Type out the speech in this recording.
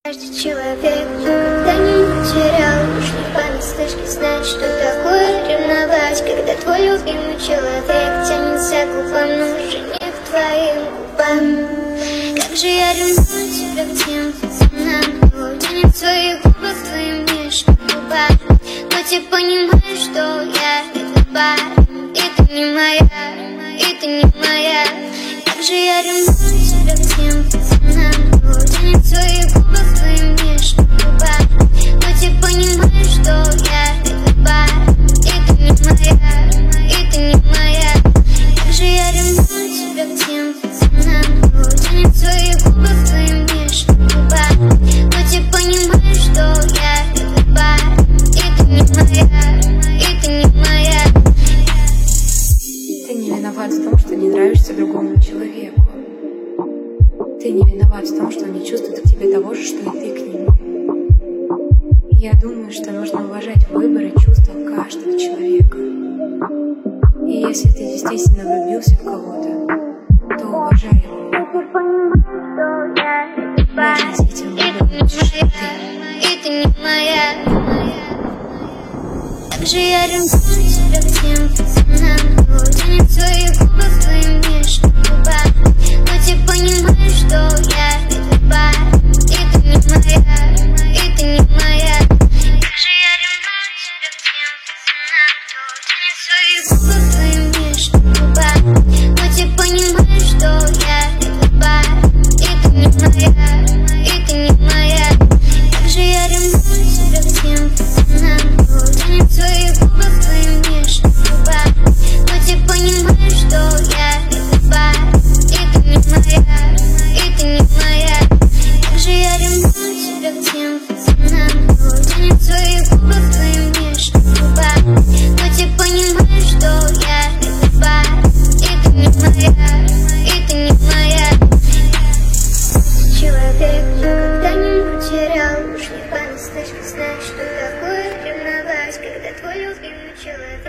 Каждый человек когда-нибудь терял уж не понаслышке знать, что такое ревновать, когда твой любимый человек тянется к губам, но уже не к твоим губам. Как же я ревную тебя к тем пацанам, кто тянет свои губы к твоим нежным губам. Но ты понимаешь, что я это парень, и ты не моя, и ты не моя. Как же я ревную тебя к тем пацанам, кто тянет свои губы к твоим нежным губам. Но ты понимаешь, что я это парень, и ты не моя, и ты не моя. Как же я ревную тебя к тем пацанам, кто тянет свои губы к твоим нежным губам. Но ты понимаешь, что я это парень, и ты не моя, и ты не моя. Ты не виноват в том, что не нравишься другому человеку. Ты не виноват в том, что он не чувствует к тебе того же, что и ты к нему. Я думаю, что нужно уважать выбор и чувства каждого человека. И если ты действительно влюбился в кого-то, то уважай его. Можно с этим выбором, что ты. И ты не моя. Как же я ревную тебя к тем пацанам, кто тянет свои губы к твоим нежным губам. Но ты понимаешь, что я это парень, и ты не моя, и ты не моя. Как же я ревную тебя к тем пацанам, кто тянет свои губы к твоим нежным губам. Но ты понимаешь, что я это парень, и ты не моя, и ты не моя. Как же я ревную тебя к тем пацанам, кто тянет свои губы к твоим нежным губам. Но ты понимаешь, что я это парень, и ты не моя, и ты не моя. Как же я ревную тебя к тем пацанам, кто тянет свои губы к твоим нежным губам. Но ты понимаешь, что я это парень, и ты не моя, и ты не моя. Человек когда-нибудь терял уж не понаслышке знать, что такое ревновать, когда твой любимый человек